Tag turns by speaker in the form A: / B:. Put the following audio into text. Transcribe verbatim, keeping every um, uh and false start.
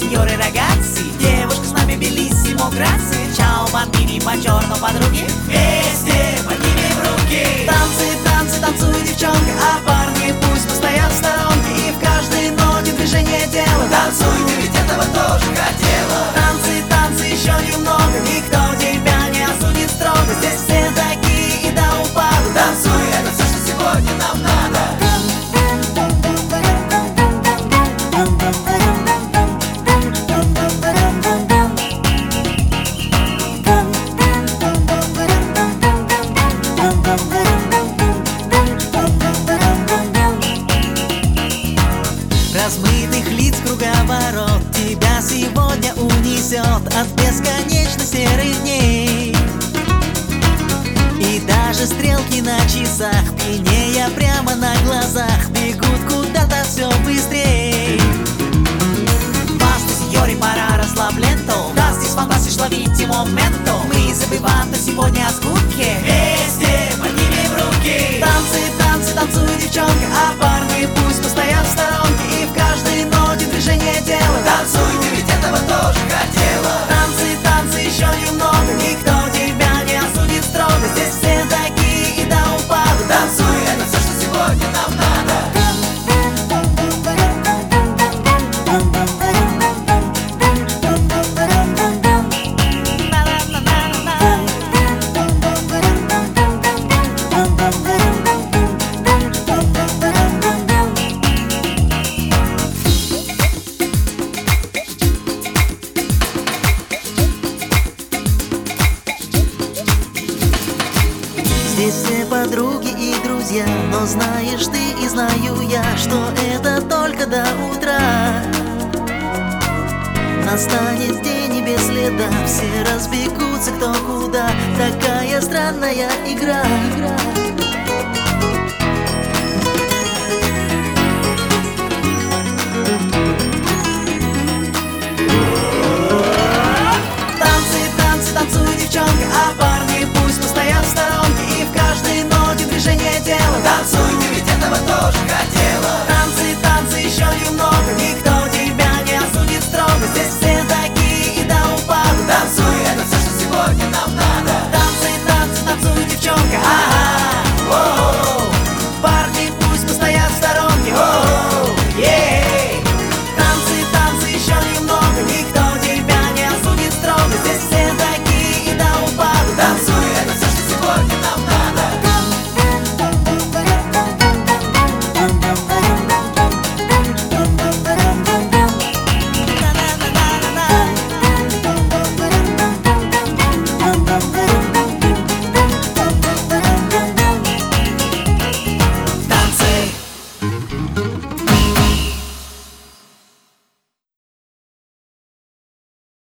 A: сеньоры ragazzi, девушка с нами белиссимо грации. Чао, бамбини, по-черну подруги, вместе поднимем руки. Танцы, танцы, танцуй, девчонка, а парни пусть постоят в сторонке. И в каждой ноте движение тела. Танцуй, ты ведь этого тоже хотела. Танцы, танцы, еще немного, никто тебя не осудит строго. Здесь все такие и до упаду. Танцуй, это все, что сегодня нам надо. Размытых лиц круговорот тебя сегодня унесет от бесконечно серых дней. И даже стрелки на часах, пьянея прямо на глазах, бегут куда-то все быстрей. Баста, сеньори, пора расслабленто. Да, здесь фантастиш, ловите моменто. Мы забываем сегодня о скуке. Вместе поднимем руки. Танцы, танцы, танцуй, девчонка, а парни пусть постоят в сторонке. И в каждой ноте движение тела. Танцуй, ты ведь этого тоже хотела. Танцы, танцы, еще немного, никто тебя не осудит строго. Здесь все такие и до упаду. Танцуй, это все, что сегодня нам надо. Здесь все подруги и друзья, но знаешь ты и знаю я, что это только до утра. Настанет день и без следа, все разбегутся кто куда. Такая странная игра. Танцы, танцы, танцуй, девчонка, а парни пусть постоят в сторонке. И в каждой ноте движение тела. Танцуй, ты ведь этого тоже хотела. Танцы, танцы, еще немного, никто